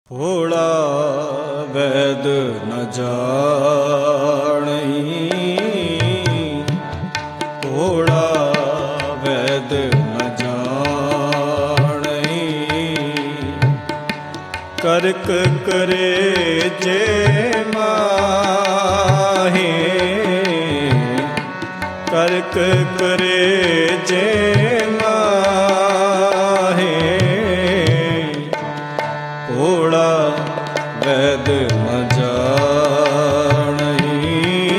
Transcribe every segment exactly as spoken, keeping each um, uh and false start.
ਭੋਲਾ ਵੈਦ ਨ ਜਾਣਈ, ਭੋਲਾ ਵੈਦ ਨ ਜਾਣਈ। ਕਰਕ ਕਰੇ ਜੇ ਮਾਹੇ, ਕਰਕ ਕਰੇ ਜੇ ਮਾਹੇ। ਭੋਲਾ ਵੈਦ ਨ ਜਾਣਈ,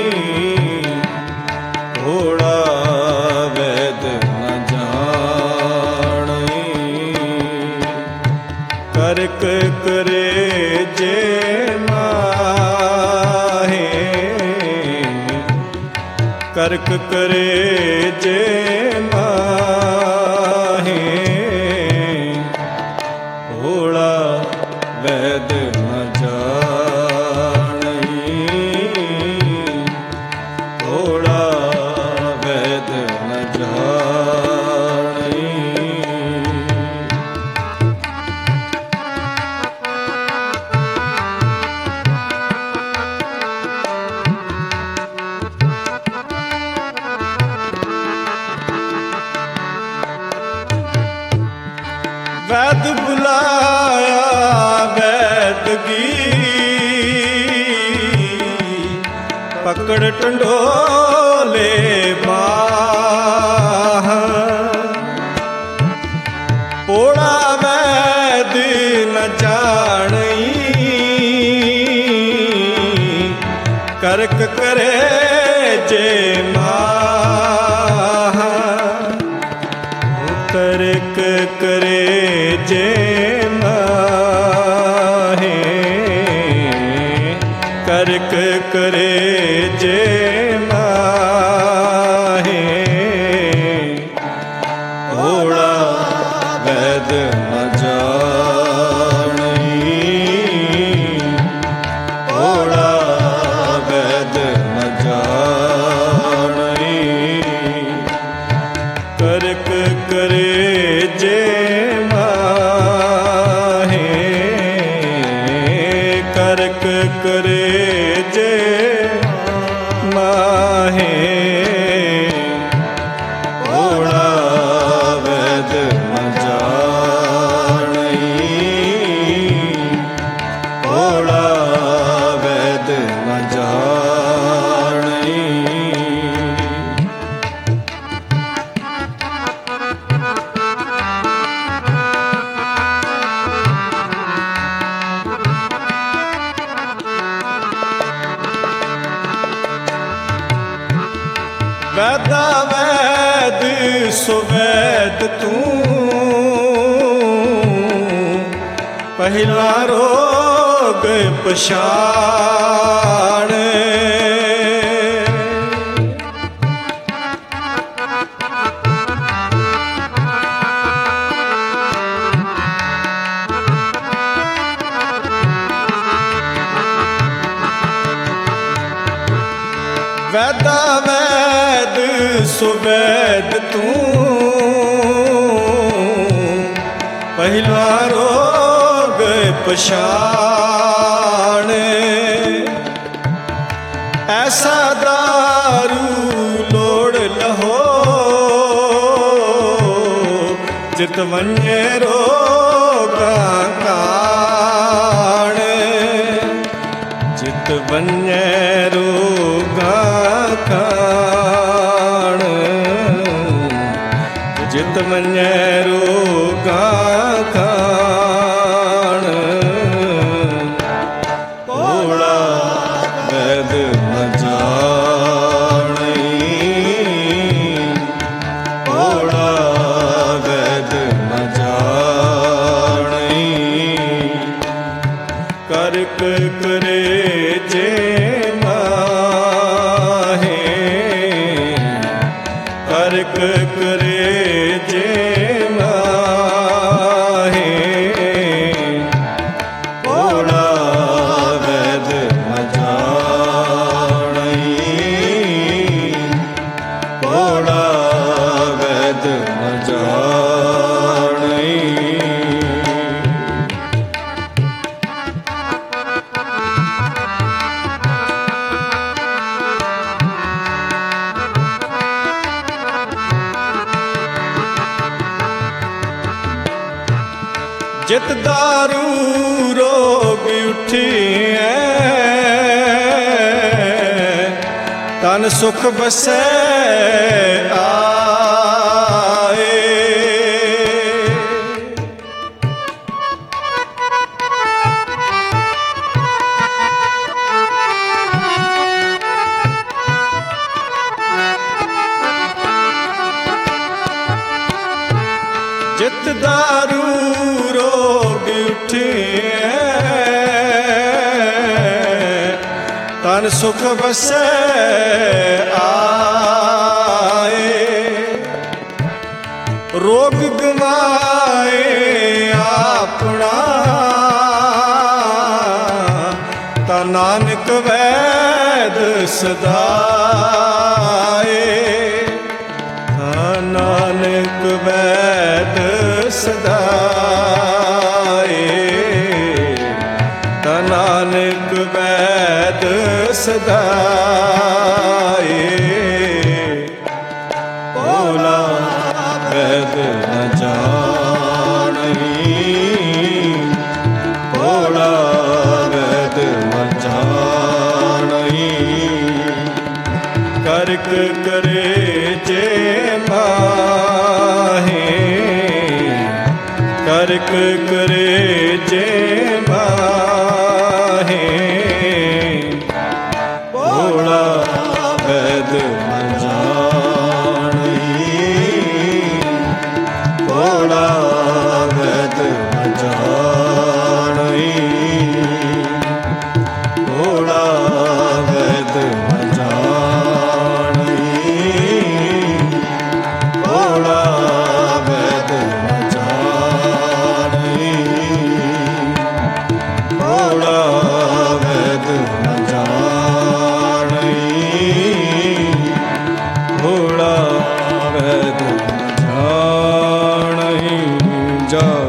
ਭੋਲਾ ਵੈਦ ਨ ਜਾਣਈ। ਕਰਕ ਕਰੇ ਜੇ ਮਾਹੇ, ਕਰਕ ਕਰੇ ਜੇ ਮਾਹੇ। ਭੋਲਾ ਵੈਦ ਨ ਜਾਣਈ, ਭੋਲਾ ਵੈਦ ਨ ਜਾਣਈ। ਵੈਦ ਬੁਲਾਇਆ ਵੈਦਗੀ, ਪਕੜ ਟੰਡੋਲੇ ਬਾਹ। ਭੋਲਾ ਵੈਦ ਨ ਜਾਣਈ, ਕਰਕ ਕਰੇ ਜੇ ਮਾਹ। ਕਰਕ ਕਰੇ ਜੇ ਮਾਹੇ, ਕਰਕ ਕਰੇ ਜੇ ਮਾਹੇ। ਭੋਲਾ ਵੈਦ ਨ ਜਾਣਈ, ਭੋਲਾ ਵੈਦ ਨ ਜਾਣਈ। ਕਰਕ ਕਰੇ ਜੇ ਮਾਹੇ, ਕਰਕ ਕਰੇ ਜੇ ਮਾਹੇ। ਭੋਲਾ ਵੈਦ ਨ ਜਾਣਈ, ਭੋਲਾ ਵੈਦ ਨ ਜਾਣਈ। ਵੈਦਾ ਵੈਦ ਸੁਵੈਦ ਤੂੰ, ਪਹਿਲਾ ਰੋਗ ਪਛਾਣ। ਵੈਦਾ ਵੈਦ ਸੁਵੈਦ ਤੂੰ, ਪਹਿਲਾ ਰੋਗ ਪਛਾਣ। ਐਸਾ ਦਾਰੂ ਲੋੜ ਲਹੋ, ਜਿਤ ਵੰਝੇ ਰੋਗਾਂ ਕਾਣ। ਜਿਤ ਵੰਝੇ ਰੋਗਾਂ ਕਾਣ, ਜਿਤ ਵੰਝੇ ਰੋਗਾਂ ਕਾਣ। ਭੋਲਾ ਵੈਦ ਨ ਜਾਣਈ, ਭੋਲਾ ਵੈਦ ਨ ਜਾਣਈ। ਕਰਕ ਕਰੇ ਜੇ ਮਾਹੇ, ਕਰਕ ਕਰੇ ਜੇ ਮਾਹੇ। ਭੋਲਾ ਵੈਦ ਨ ਜਾਣਈ, ਭੋਲਾ ਵੈਦ ਨ ਜਾਣਈ। ਜਿਤ ਦਾਰੂ ਰੋਗ ਉਠੀਐ ਤਨ ਸੁਖ ਬਸੈ ਆਏ। ਜਿਤ ਦਾਰੂ ਰੋਗ ਉਠੀਐ ਤਨ ਸੁਖ ਵਸੈ ਆਏ। ਰੋਗ ਗਵਾਏ ਆਪਣਾ ਤਾ ਨਾਨਕ ਵੈਦ ਸਦਾਏ। ਨਾਨਕ ਵੈਦ ਸਦਾਏ ਤਾ ਨਾਨਕ ਵੈਦ ਸਦਾਏ। ਭੋਲਾ ਵੈਦ ਨ ਜਾਣਈ ਭੋਲਾ ਵੈਦ ਨ ਜਾਣਈ ਕਰਕ ਕਰੇ ਜੇ ਮਾਹੇ ਕਰਕ ਕਰੇ ਜੇ ਮਾਹੇ। ਭੋਲਾ ਵੈਦ ਨ ਜਾਣਈ ਭੋਲਾ ਵੈਦ ਨ ਜਾਣਈ ਭੋਲਾ ਵੈਦ ਨ ਜਾਣਈ ਭੋਲਾ ਵੈਦ ਨ ਜਾਣਈ ਭੋਲਾ ਵੈਦ ਨ ਜਾਣਈ ਭੋਲਾ ਵੈਦ ਨ ਜਾਣਈ। ਜਾ